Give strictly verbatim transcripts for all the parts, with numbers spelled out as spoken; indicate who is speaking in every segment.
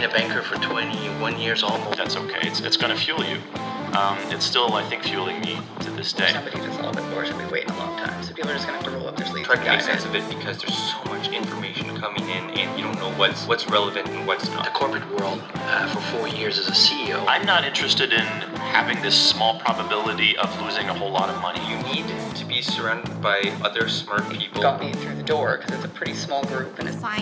Speaker 1: being a banker for twenty-one years almost.
Speaker 2: That's okay. It's it's going to fuel you. Um, it's still, I think, fueling me to this day.
Speaker 1: Somebody that's a little bit more should be waiting a long time. So people are just going to have to roll up their sleeves.
Speaker 3: Try to make sense of it because there's so much information coming in and you don't know what's what's relevant and what's not.
Speaker 1: The corporate world uh, for four years as a C E O.
Speaker 2: I'm not interested in having this small probability of losing a whole lot of money.
Speaker 3: You need to be surrounded by other smart people.
Speaker 1: Got me through the door because it's a pretty small group and it's fine.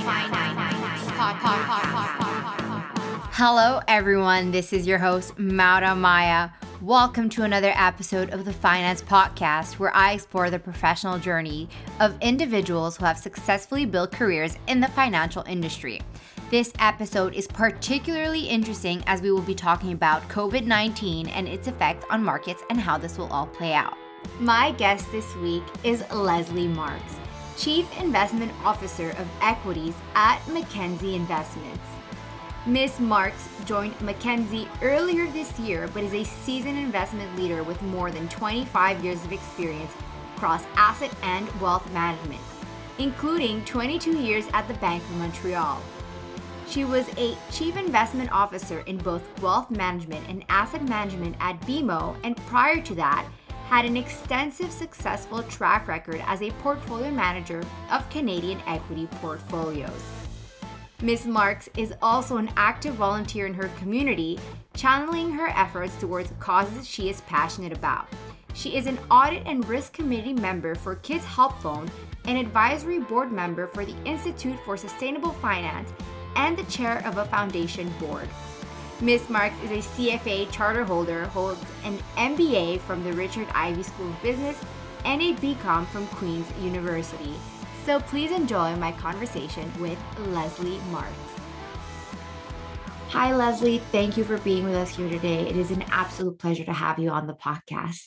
Speaker 4: Hello, everyone. This is your host, Maura Maya. Welcome to another episode of the Finance Podcast, where I explore the professional journey of individuals who have successfully built careers in the financial industry. This episode is particularly interesting as we will be talking about covid nineteen and its effect on markets and how this will all play out. My guest this week is Leslie Marks, Chief Investment Officer of Equities at Mackenzie Investments. Miz Marks joined Mackenzie earlier this year, but is a seasoned investment leader with more than twenty-five years of experience across asset and wealth management, including twenty-two years at the Bank of Montreal. She was a Chief Investment Officer in both wealth management and asset management at B M O, and prior to that, had an extensive successful track record as a portfolio manager of Canadian equity portfolios. Miz Marks is also an active volunteer in her community, channeling her efforts towards causes she is passionate about. She is an audit and risk committee member for Kids Help Phone, an advisory board member for the Institute for Sustainable Finance, and the chair of a foundation board. Miz Marks is a C F A charter holder, holds an M B A from the Richard Ivey School of Business, and a B Com from Queen's University. So please enjoy my conversation with Leslie Marks. Hi, Leslie. Thank you for being with us here today. It is an absolute pleasure to have you on the podcast.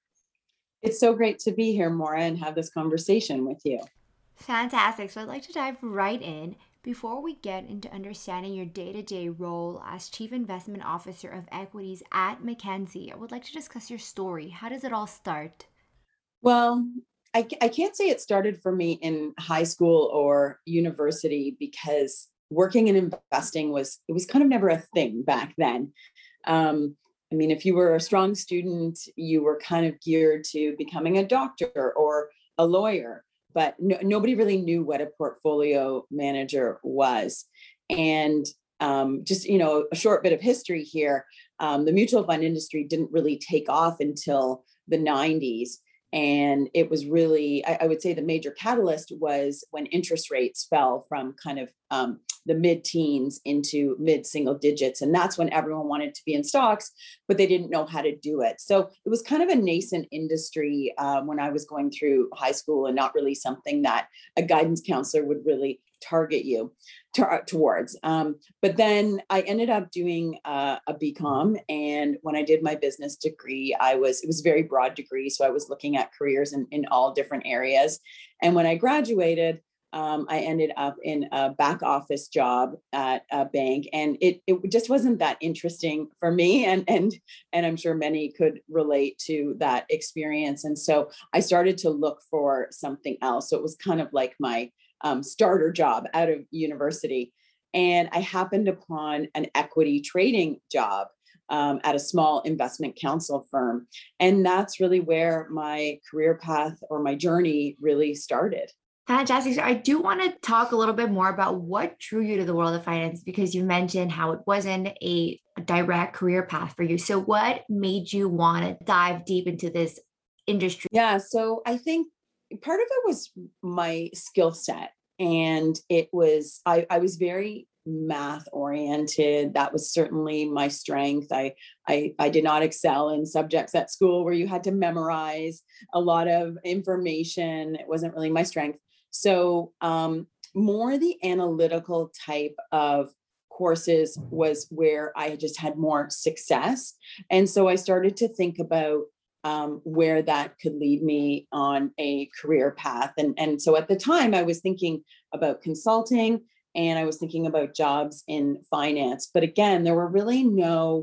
Speaker 5: It's so great to be here, Maura, and have this conversation with you.
Speaker 4: Fantastic. So I'd like to dive right in. Before we get into understanding your day-to-day role as Chief Investment Officer of Equities at Mackenzie, I would like to discuss your story. How does it all start?
Speaker 5: Well, I, I can't say it started for me in high school or university because working in investing was, it was kind of never a thing back then. Um, I mean, if you were a strong student, you were kind of geared to becoming a doctor or a lawyer, but no, nobody really knew what a portfolio manager was. And um, just, you know, a short bit of history here, um, the mutual fund industry didn't really take off until the nineties. And it was really, I, I would say the major catalyst was when interest rates fell from kind of um, the mid-teens into mid-single digits. And that's when everyone wanted to be in stocks, but they didn't know how to do it. So it was kind of a nascent industry um, when I was going through high school, and not really something that a guidance counselor would really target you to, towards. Um, but then I ended up doing uh, a B Com. And when I did my business degree, I was, it was a very broad degree. So I was looking at careers in, in all different areas. And when I graduated, um, I ended up in a back office job at a bank, and it, it just wasn't that interesting for me. And, and, and I'm sure many could relate to that experience. And so I started to look for something else. So it was kind of like my Um, starter job out of university. And I happened upon an equity trading job um, at a small investment counsel firm. And that's really where my career path or my journey really started.
Speaker 4: Fantastic. So I do want to talk a little bit more about what drew you to the world of finance, because you mentioned how it wasn't a direct career path for you. So what made you want to dive deep into this industry?
Speaker 5: Yeah, so I think part of it was my skill set, and it was, I, I was very math oriented. That was certainly my strength. I, I, I did not excel in subjects at school where you had to memorize a lot of information. It wasn't really my strength. So um, more the analytical type of courses was where I just had more success. And so I started to think about Um, where that could lead me on a career path. And, and so at the time I was thinking about consulting, and I was thinking about jobs in finance. But again, there were really no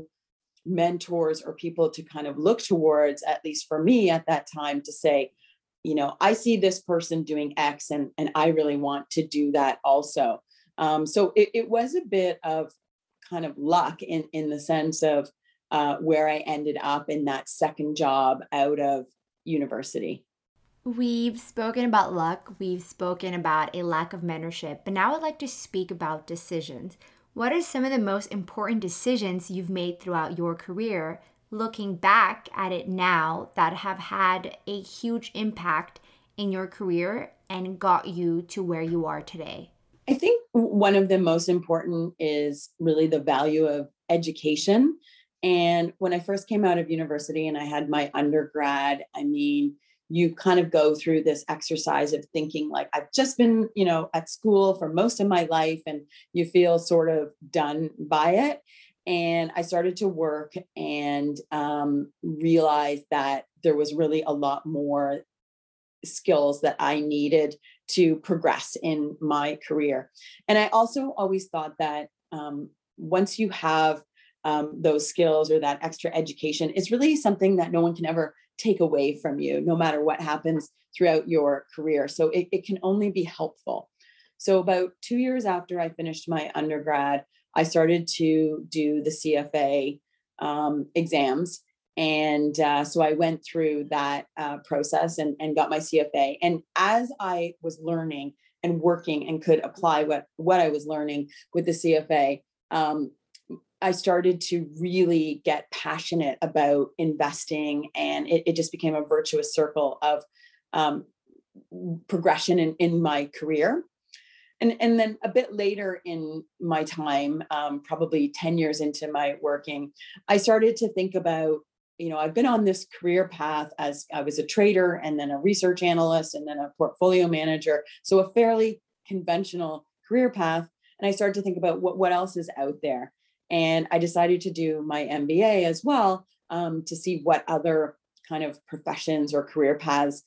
Speaker 5: mentors or people to kind of look towards, at least for me at that time, to say, you know, I see this person doing X, and, and I really want to do that also. Um, so it, it was a bit of kind of luck in, in the sense of uh, where I ended up in that second job out of university.
Speaker 4: We've spoken about luck, we've spoken about a lack of mentorship, but now I'd like to speak about decisions. What are some of the most important decisions you've made throughout your career, looking back at it now, that have had a huge impact in your career and got you to where you are today?
Speaker 5: I think one of the most important is really the value of education. And when I first came out of university and I had my undergrad, I mean, you kind of go through this exercise of thinking like, I've just been, you know, at school for most of my life, and you feel sort of done by it. And I started to work and um, realized that there was really a lot more skills that I needed to progress in my career. And I also always thought that um, once you have um, those skills or that extra education, it's really something that no one can ever take away from you, no matter what happens throughout your career. So it, it can only be helpful. So about two years after I finished my undergrad, I started to do the C F A um, exams. And uh, so I went through that uh, process and, and got my C F A. And as I was learning and working and could apply what, what I was learning with the C F A, um, I started to really get passionate about investing. And it, it just became a virtuous circle of um, progression in, in my career. And, and then a bit later in my time, um, probably ten years into my working, I started to think about, you know, I've been on this career path as I was a trader and then a research analyst and then a portfolio manager. So a fairly conventional career path. And I started to think about what, what else is out there. And I decided to do my M B A as well um, to see what other kind of professions or career paths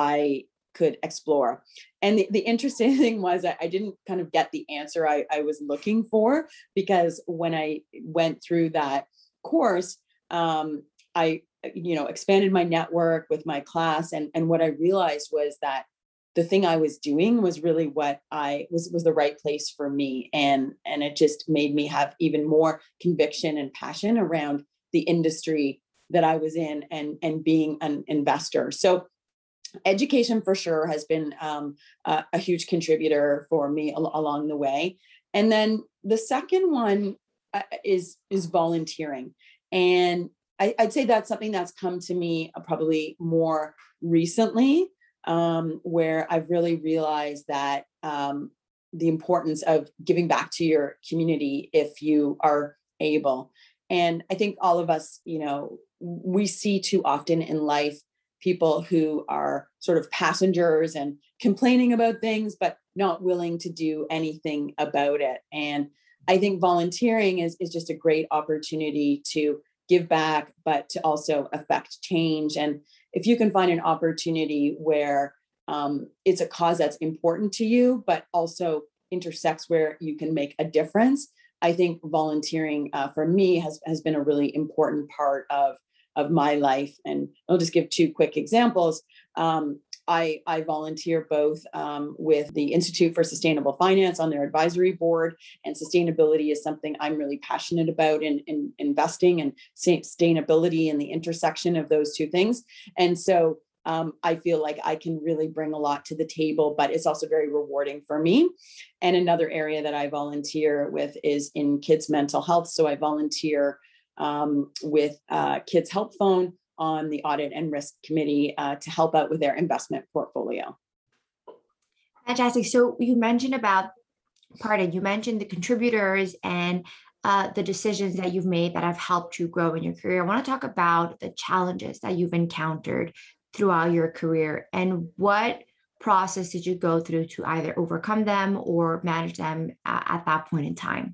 Speaker 5: I could explore. And the, the interesting thing was that I didn't kind of get the answer I, I was looking for, because when I went through that course, um, I, you know, expanded my network with my class. And, and what I realized was that the thing I was doing was really what I was, was the right place for me. And, and it just made me have even more conviction and passion around the industry that I was in and, and being an investor. So education for sure has been um, a, a huge contributor for me al- along the way. And then the second one uh, is, is volunteering. And I, I'd say that's something that's come to me uh, probably more recently, um, where I've really realized that um, the importance of giving back to your community if you are able. And I think all of us, you know, we see too often in life people who are sort of passengers and complaining about things, but not willing to do anything about it. And I think volunteering is, is just a great opportunity to give back, but to also affect change. And if you can find an opportunity where um, it's a cause that's important to you, but also intersects where you can make a difference, I think volunteering uh, for me has, has been a really important part of of my life. And I'll just give two quick examples. Um, I, I volunteer both um, with the Institute for Sustainable Finance on their advisory board, and sustainability is something I'm really passionate about in, in investing, and sustainability and the intersection of those two things. And so um, I feel like I can really bring a lot to the table, but it's also very rewarding for me. And another area that I volunteer with is in kids' mental health. So I volunteer Um, with uh, Kids Help Phone on the Audit and Risk Committee uh, to help out with their investment portfolio.
Speaker 4: Fantastic. So you mentioned about, pardon, you mentioned the contributors and uh, the decisions that you've made that have helped you grow in your career. I want to talk about the challenges that you've encountered throughout your career, and what process did you go through to either overcome them or manage them uh, at that point in time?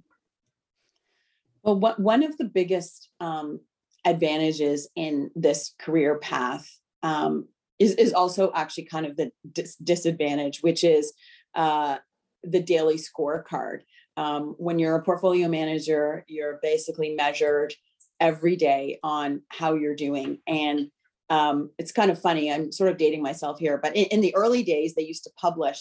Speaker 5: Well, what, one of the biggest um, advantages in this career path um, is, is also actually kind of the dis- disadvantage, which is uh, the daily scorecard. Um, when you're a portfolio manager, you're basically measured every day on how you're doing. And um, it's kind of funny, I'm sort of dating myself here, but in, in the early days, they used to publish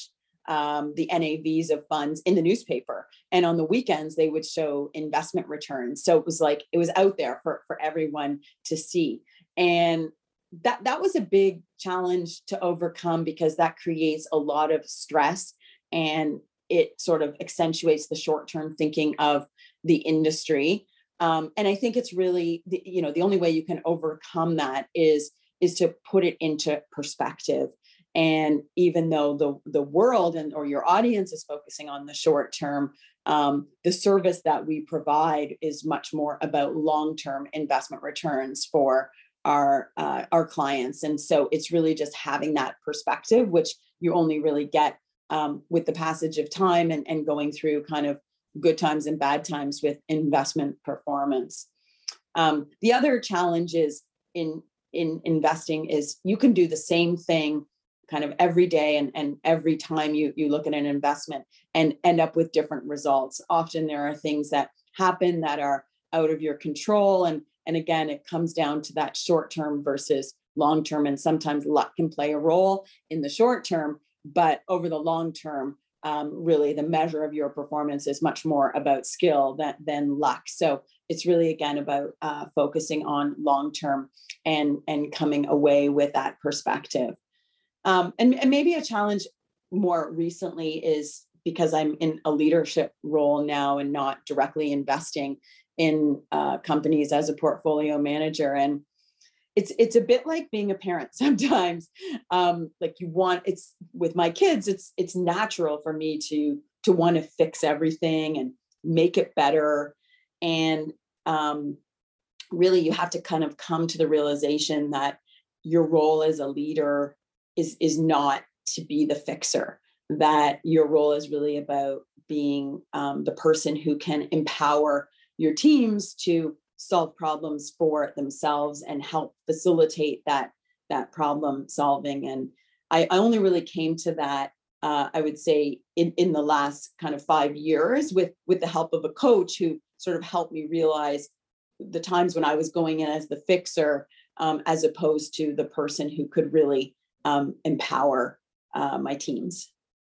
Speaker 5: um, the N A Vs of funds in the newspaper. And on the weekends, they would show investment returns. So it was like, it was out there for, for everyone to see. And that, that was a big challenge to overcome, because that creates a lot of stress, and it sort of accentuates the short-term thinking of the industry. Um, and I think it's really, the, you know, the only way you can overcome that is, is to put it into perspective. And even though the, the world and or your audience is focusing on the short term, um, the service that we provide is much more about long-term investment returns for our uh, our clients. And so it's really just having that perspective, which you only really get um, with the passage of time and, and going through kind of good times and bad times with investment performance. Um, the other challenge is in in investing is you can do the same thing kind of every day and, and every time you, you look at an investment and end up with different results. Often there are things that happen that are out of your control. And, and again, it comes down to that short term versus long term. And sometimes luck can play a role in the short term, but over the long term, um, really the measure of your performance is much more about skill than, than luck. So it's really, again, about uh, focusing on long term and, and coming away with that perspective. Um, and, and maybe a challenge more recently is because I'm in a leadership role now and not directly investing in uh, companies as a portfolio manager. And it's it's a bit like being a parent sometimes. Um, like you want, it's with my kids, it's it's natural for me to to want to fix everything and make it better. And um, really, you have to kind of come to the realization that your role as a leader is is not to be the fixer, that your role is really about being um, the person who can empower your teams to solve problems for themselves and help facilitate that that problem solving. And I, I only really came to that, uh, I would say, in, in the last kind of five years with, with the help of a coach who sort of helped me realize the times when I was going in as the fixer, um, as opposed to the person who could really um, empower uh, my teams.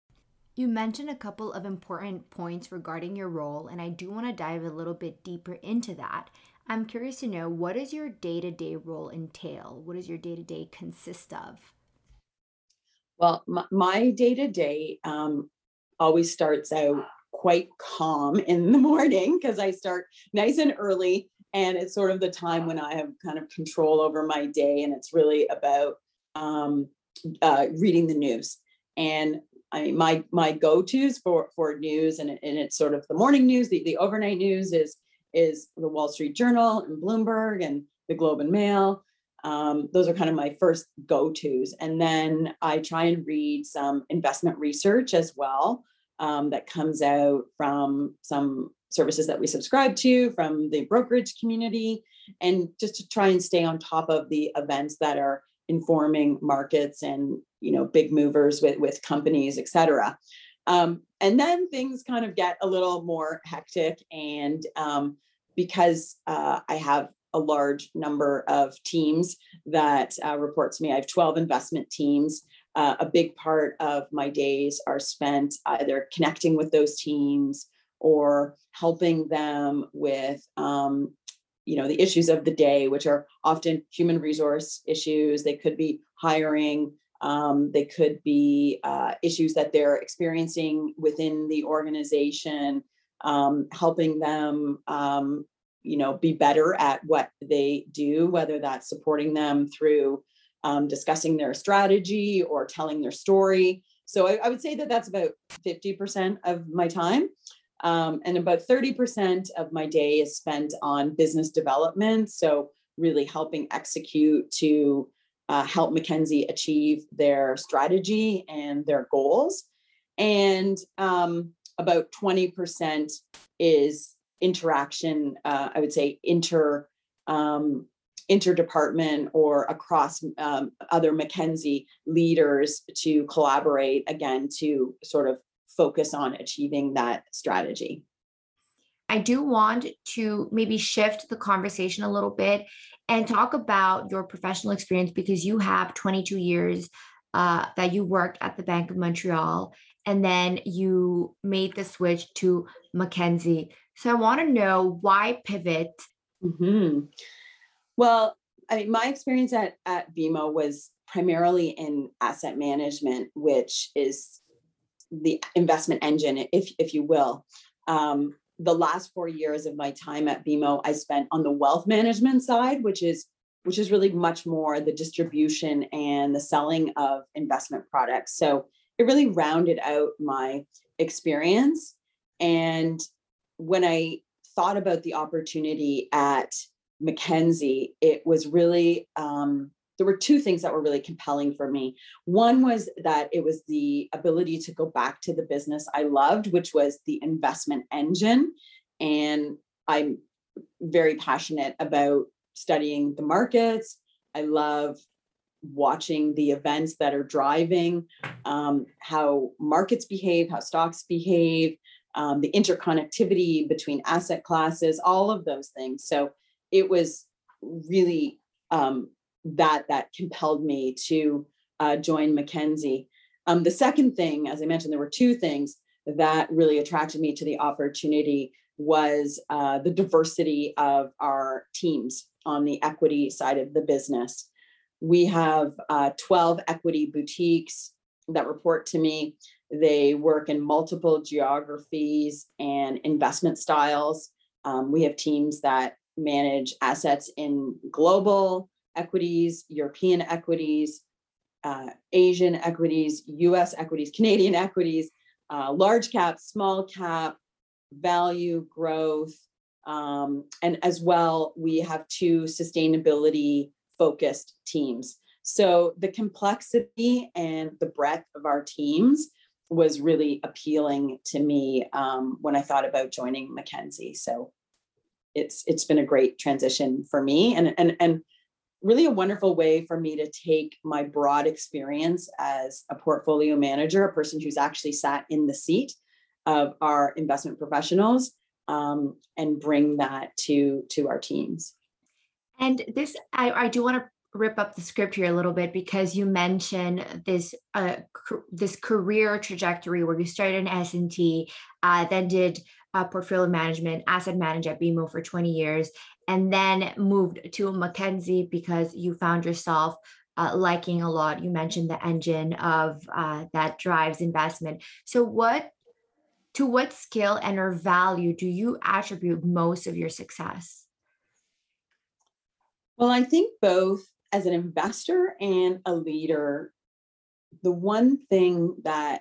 Speaker 4: You mentioned a couple of important points regarding your role, and I do want to dive a little bit deeper into that. I'm curious to know, what does your day-to-day role entail? What does your day-to-day consist of?
Speaker 5: Well, my, my day-to-day um, always starts out quite calm in the morning because I start nice and early, and it's sort of the time when I have kind of control over my day, and it's really about um, uh, reading the news. And I mean, my my go-tos for for news, and, and it's sort of the morning news, the, the overnight news is is the Wall Street Journal and Bloomberg and the Globe and Mail. Um, those are kind of my first go-tos. And then I try and read some investment research as well um, that comes out from some services that we subscribe to, from the brokerage community, and just to try and stay on top of the events that are informing markets and, you know, big movers with, with companies, et cetera. Um, and then things kind of get a little more hectic. And um, because uh, I have a large number of teams that uh, report to me, I have twelve investment teams. Uh, a big part of my days are spent either connecting with those teams or helping them with um, you know, the issues of the day, which are often human resource issues. They could be hiring. Um, they could be uh, issues that they're experiencing within the organization, um, helping them, um, you know, be better at what they do, whether that's supporting them through um, discussing their strategy or telling their story. So I, I would say that that's about fifty percent of my time. Um, and about thirty percent of my day is spent on business development. So really helping execute to uh, help Mackenzie achieve their strategy and their goals. And um, about twenty percent is interaction, uh, I would say inter um, interdepartment or across um, other Mackenzie leaders to collaborate, again, to sort of focus on achieving that strategy.
Speaker 4: I do want to maybe shift the conversation a little bit and talk about your professional experience, because you have twenty-two years uh, that you worked at the Bank of Montreal. and then you made the switch to Mackenzie. So I want to know why pivot.
Speaker 5: hmm Well, I mean, my experience at, at B M O was primarily in asset management, which is the investment engine, if, if you will. Um, the last four years of my time at B M O, I spent on the wealth management side, which is which is really much more the distribution and the selling of investment products. So it really rounded out my experience. And when I thought about the opportunity at Mackenzie, it was really, um, there were two things that were really compelling for me. One was that it was the ability to go back to the business I loved, which was the investment engine. And I'm very passionate about studying the markets. I love watching the events that are driving um, how markets behave, how stocks behave, um, the interconnectivity between asset classes, all of those things. So it was really um, that that compelled me to uh, join Mackenzie. Um, the second thing, as I mentioned, there were two things that really attracted me to the opportunity was uh, the diversity of our teams on the equity side of the business. We have uh, twelve equity boutiques that report to me. They work in multiple geographies and investment styles. Um, we have teams that manage assets in global equities, European equities, uh, Asian equities, U S equities, Canadian equities, uh, large cap, small cap, value, growth. Um, and as well, we have two sustainability focused teams. So the complexity and the breadth of our teams was really appealing to me um, when I thought about joining Mackenzie. So it's it's been a great transition for me, and and and really a wonderful way for me to take my broad experience as a portfolio manager, a person who's actually sat in the seat of our investment professionals, um, and bring that to to our teams.
Speaker 4: And this, I, I do want to rip up the script here a little bit because you mentioned this uh, c- this career trajectory where you started in S and T, uh, then did uh, portfolio management, asset manager at B M O for twenty years, and then moved to Mackenzie because you found yourself uh, liking a lot. You mentioned the engine of uh, that drives investment. So what to what skill and or value do you attribute most of your success?
Speaker 5: Well, I think both as an investor and a leader, the one thing that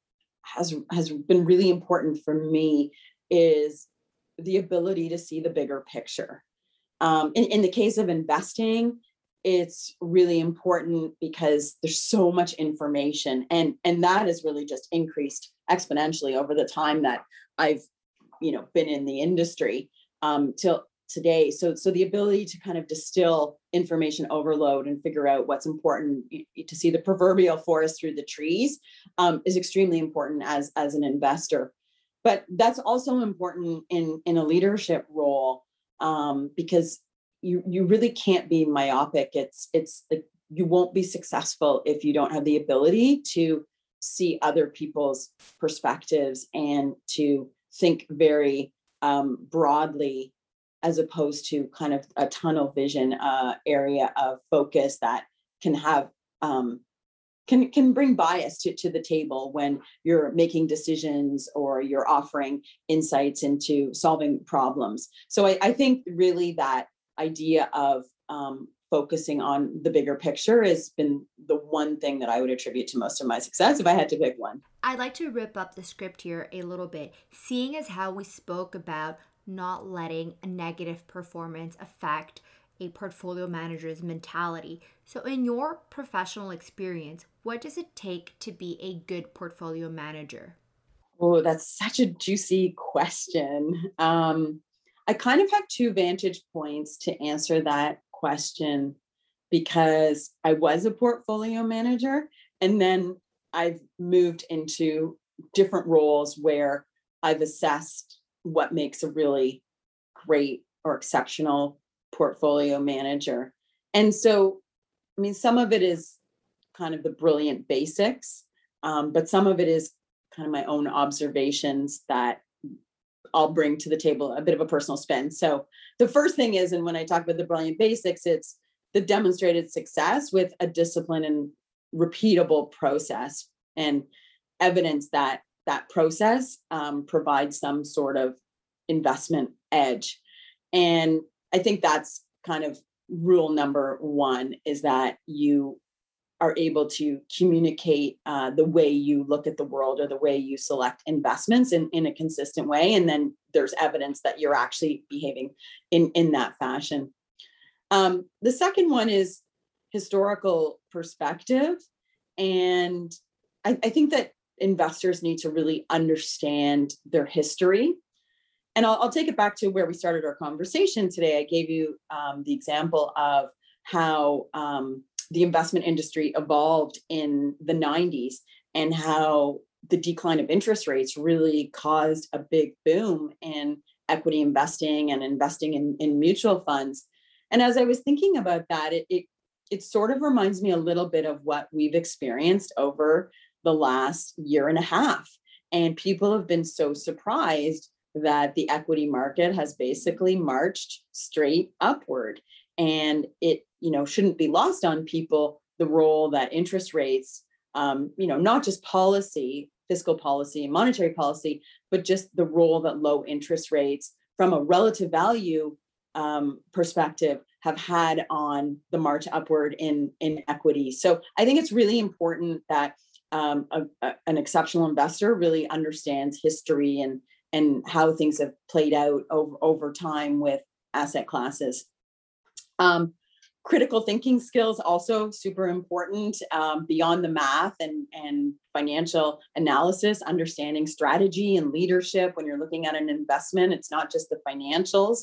Speaker 5: has has been really important for me is the ability to see the bigger picture. Um, in, in the case of investing, it's really important because there's so much information, and and that has really just increased exponentially over the time that I've, you know, been in the industry um, till today. So so the ability to kind of distill information overload and figure out what's important, to see the proverbial forest through the trees, um, is extremely important as as an investor. But that's also important in in a leadership role, um, because you you really can't be myopic. It's it's the, you won't be successful if you don't have the ability to see other people's perspectives and to think very um, broadly, as opposed to kind of a tunnel vision uh, area of focus that can have um, can can bring bias to, to the table when you're making decisions or you're offering insights into solving problems. So I, I think really that idea of um, focusing on the bigger picture has been the one thing that I would attribute to most of my success if I had to pick one.
Speaker 4: I'd like to rip up the script here a little bit, seeing as how we spoke about not letting a negative performance affect a portfolio manager's mentality. So in your professional experience, what does it take to be a good portfolio manager?
Speaker 5: Oh, that's such a juicy question. Um, I kind of have two vantage points to answer that question because I was a portfolio manager and then I've moved into different roles where I've assessed what makes a really great or exceptional portfolio manager. And so, I mean, some of it is kind of the brilliant basics, um, but some of it is kind of my own observations that I'll bring to the table, a bit of a personal spin. So the first thing is, and when I talk about the brilliant basics, it's the demonstrated success with a discipline and repeatable process and evidence that that process um, provides some sort of investment edge. And I think that's kind of rule number one, is that you are able to communicate uh, the way you look at the world or the way you select investments in, in a consistent way. And then there's evidence that you're actually behaving in, in that fashion. Um, the second one is historical perspective. And I, I think that investors need to really understand their history. And I'll, I'll take it back to where we started our conversation today. I gave you um, the example of how um, the investment industry evolved in the nineties and how the decline of interest rates really caused a big boom in equity investing and investing in, in mutual funds. And as I was thinking about that, it, it it sort of reminds me a little bit of what we've experienced over the last year and a half. And people have been so surprised that the equity market has basically marched straight upward. And it, you know, shouldn't be lost on people the role that interest rates, um, you know, not just policy, fiscal policy and monetary policy, but just the role that low interest rates from a relative value um, perspective have had on the march upward in, in equity. So I think it's really important that um, a, a, an exceptional investor really understands history and, and how things have played out over, over time with asset classes. Um, critical thinking skills also super important, um, beyond the math and, and financial analysis, understanding strategy and leadership when you're looking at an investment. It's not just the financials.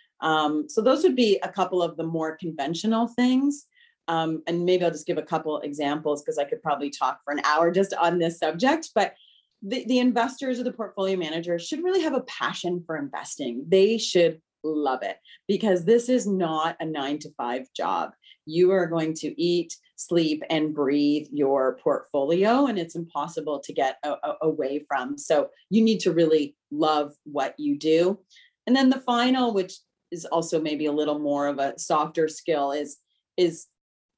Speaker 5: Um, so those would be a couple of the more conventional things. Um, and maybe I'll just give a couple examples because I could probably talk for an hour just on this subject. But the, the investors or the portfolio managers should really have a passion for investing. They should love it, because this is not a nine to five job. You are going to eat, sleep, and breathe your portfolio, and it's impossible to get a, a, away from. So you need to really love what you do. And then the final, which is also maybe a little more of a softer skill, is is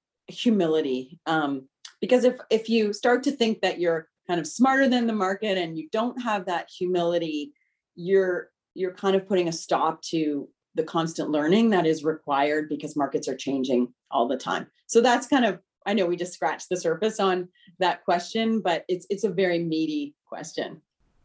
Speaker 5: humility. Um, because if if you start to think that you're kind of smarter than the market and you don't have that humility, you're you're kind of putting a stop to the constant learning that is required, because markets are changing all the time. So that's kind of, I know we just scratched the surface on that question, but it's it's a very meaty question.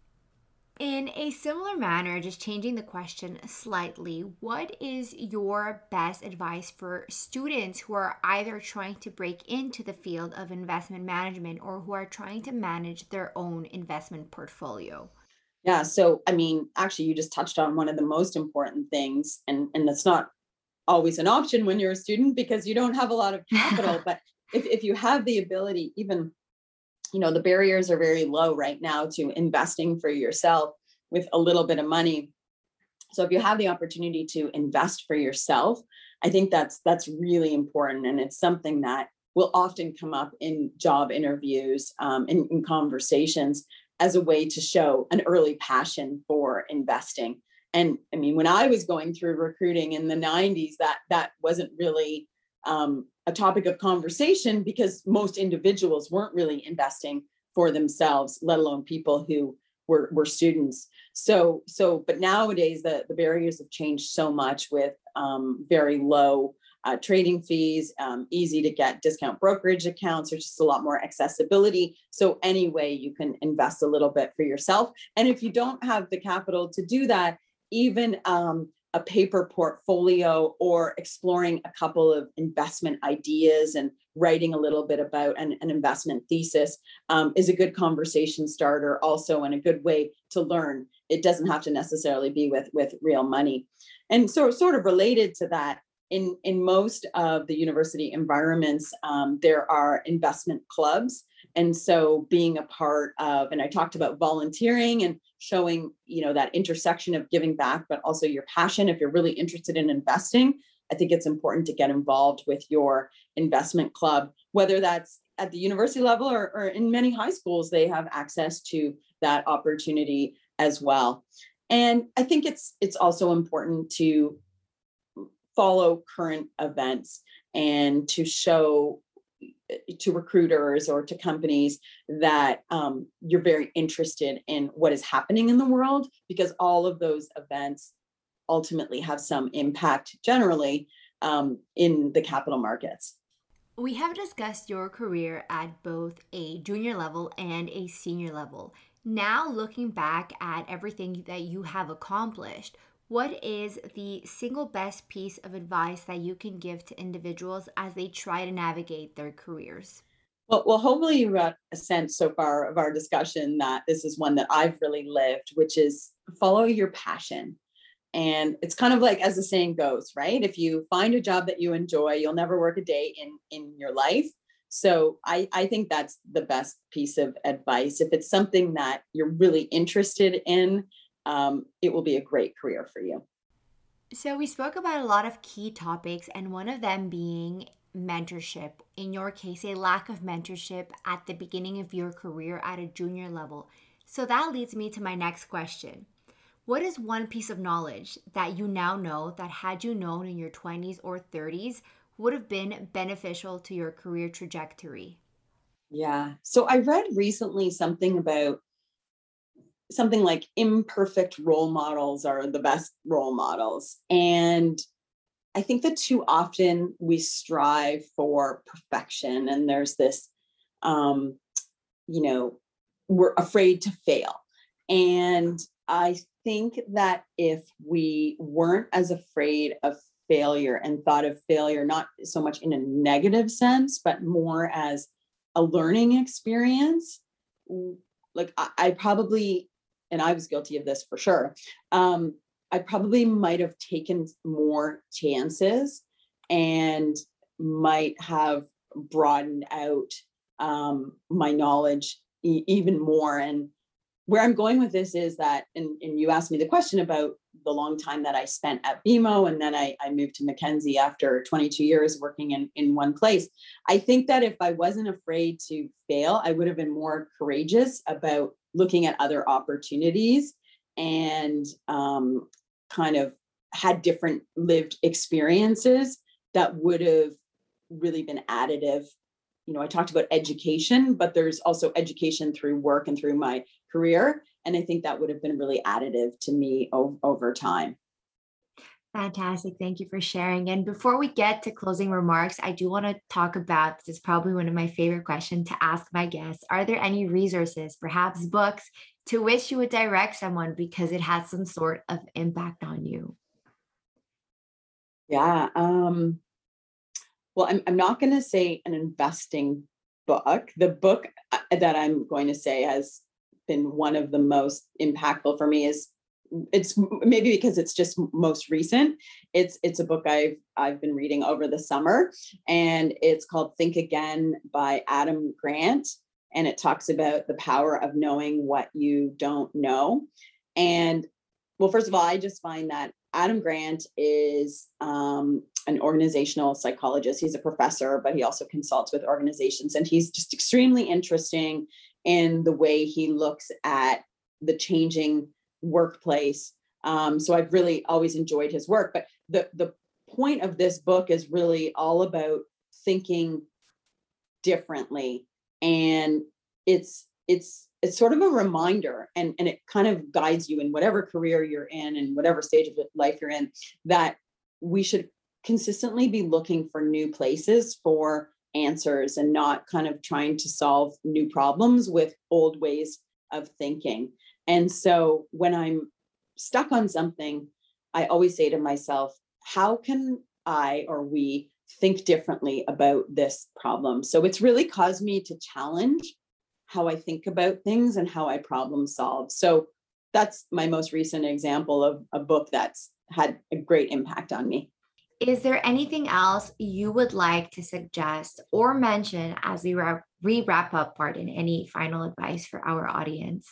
Speaker 4: In a similar manner, just changing the question slightly, what is your best advice for students who are either trying to break into the field of investment management or who are trying to manage their own investment portfolio?
Speaker 5: Yeah. So, I mean, actually, you just touched on one of the most important things, and, and that's not always an option when you're a student because you don't have a lot of capital. But if, if you have the ability, even, you know, the barriers are very low right now to investing for yourself with a little bit of money. So if you have the opportunity to invest for yourself, I think that's that's really important. And it's something that will often come up in job interviews, um, in, in conversations, as a way to show an early passion for investing. And I mean, when I was going through recruiting in the nineties, that that wasn't really um, a topic of conversation because most individuals weren't really investing for themselves, let alone people who were, were students. So, so, but nowadays the, the barriers have changed so much with um, very low Uh, trading fees, um, easy to get discount brokerage accounts. There's just a lot more accessibility. So anyway, you can invest a little bit for yourself. And if you don't have the capital to do that, even um, a paper portfolio or exploring a couple of investment ideas and writing a little bit about an, an investment thesis um, is a good conversation starter also, and a good way to learn. It doesn't have to necessarily be with, with real money. And so sort of related to that, In, in most of the university environments, um, there are investment clubs. And so being a part of, and I talked about volunteering and showing, you know, that intersection of giving back, but also your passion. If you're really interested in investing, I think it's important to get involved with your investment club, whether that's at the university level or, or in many high schools, they have access to that opportunity as well. And I think it's it's also important to follow current events and to show to recruiters or to companies that um, you're very interested in what is happening in the world, because all of those events ultimately have some impact generally um, in the capital markets.
Speaker 4: We have discussed your career at both a junior level and a senior level. Now, looking back at everything that you have accomplished, what is the single best piece of advice that you can give to individuals as they try to navigate their careers?
Speaker 5: Well, well, hopefully you got a sense so far of our discussion that this is one that I've really lived, which is follow your passion. And it's kind of like, as the saying goes, right? If you find a job that you enjoy, you'll never work a day in, in your life. So I, I think that's the best piece of advice. If it's something that you're really interested in, um, it will be a great career for you.
Speaker 4: So we spoke about a lot of key topics, and one of them being mentorship. In your case, a lack of mentorship at the beginning of your career at a junior level. So that leads me to my next question. What is one piece of knowledge that you now know that had you known in your twenties or thirties would have been beneficial to your career trajectory?
Speaker 5: Yeah. So I read recently something about something like imperfect role models are the best role models. And I think that too often we strive for perfection, and there's this, um, you know, we're afraid to fail. And I think that if we weren't as afraid of failure and thought of failure not so much in a negative sense, but more as a learning experience, like I, I probably, and I was guilty of this for sure, um, I probably might have taken more chances and might have broadened out um, my knowledge e- even more. And where I'm going with this is that, and, and you asked me the question about the long time that I spent at B M O, and then I, I moved to Mackenzie after twenty-two years working in, in one place. I think that if I wasn't afraid to fail, I would have been more courageous about looking at other opportunities and um, kind of had different lived experiences that would have really been additive. You know, I talked about education, but there's also education through work and through my career. And I think that would have been really additive to me o- over time.
Speaker 4: Fantastic. Thank you for sharing. And before we get to closing remarks, I do want to talk about, this is probably one of my favorite questions to ask my guests. Are there any resources, perhaps books, to which you would direct someone because it has some sort of impact on you?
Speaker 5: Yeah. Um, well, I'm, I'm not going to say an investing book. The book that I'm going to say has been one of the most impactful for me is, it's maybe because it's just most recent. It's it's a book I've I've been reading over the summer, and it's called Think Again by Adam Grant, and it talks about the power of knowing what you don't know. And well, first of all, I just find that Adam Grant is um, an organizational psychologist. He's a professor, but he also consults with organizations, and he's just extremely interesting in the way he looks at the changing workplace. Um, so I've really always enjoyed his work. But the the point of this book is really all about thinking differently, and it's it's it's sort of a reminder, and and it kind of guides you in whatever career you're in and whatever stage of life you're in, that we should consistently be looking for new places for answers and not kind of trying to solve new problems with old ways of thinking. And so when I'm stuck on something, I always say to myself, how can I or we think differently about this problem? So it's really caused me to challenge how I think about things and how I problem solve. So that's my most recent example of a book that's had a great impact on me.
Speaker 4: Is there anything else you would like to suggest or mention as we wrap, we wrap up, pardon, any final advice for our audience?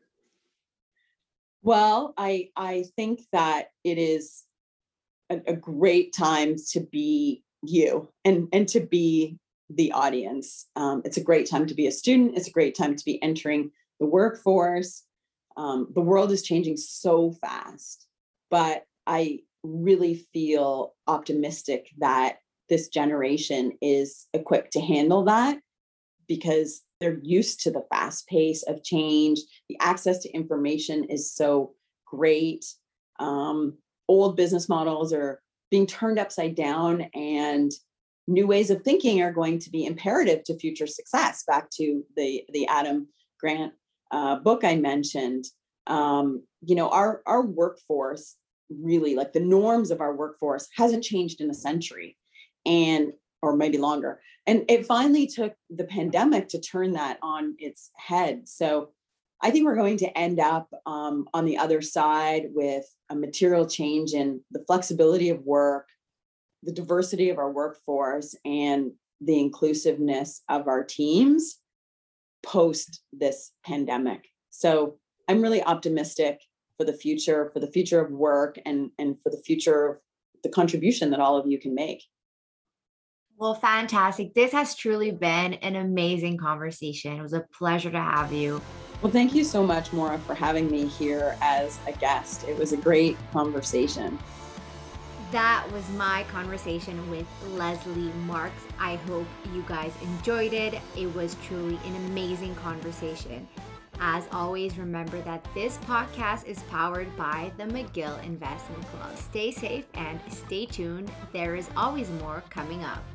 Speaker 5: Well, I I think that it is a, a great time to be you and, and to be the audience. Um, it's a great time to be a student. It's a great time to be entering the workforce. Um, the world is changing so fast, but I really feel optimistic that this generation is equipped to handle that because they're used to the fast pace of change. The access to information is so great. Um, old business models are being turned upside down, and new ways of thinking are going to be imperative to future success. Back to the, the Adam Grant uh, book I mentioned, um, you know, our, our workforce really, like the norms of our workforce hasn't changed in a century and, or maybe longer. And it finally took the pandemic to turn that on its head. So I think we're going to end up um, on the other side with a material change in the flexibility of work, the diversity of our workforce, and the inclusiveness of our teams post this pandemic. So I'm really optimistic for the future, for the future of work, and, and for the future of the contribution that all of you can make.
Speaker 4: Well, fantastic. This has truly been an amazing conversation. It was a pleasure to have you.
Speaker 5: Well, thank you so much, Maura, for having me here as a guest. It was a great conversation.
Speaker 4: That was my conversation with Leslie Marks. I hope you guys enjoyed it. It was truly an amazing conversation. As always, remember that this podcast is powered by the McGill Investment Club. Stay safe and stay tuned. There is always more coming up.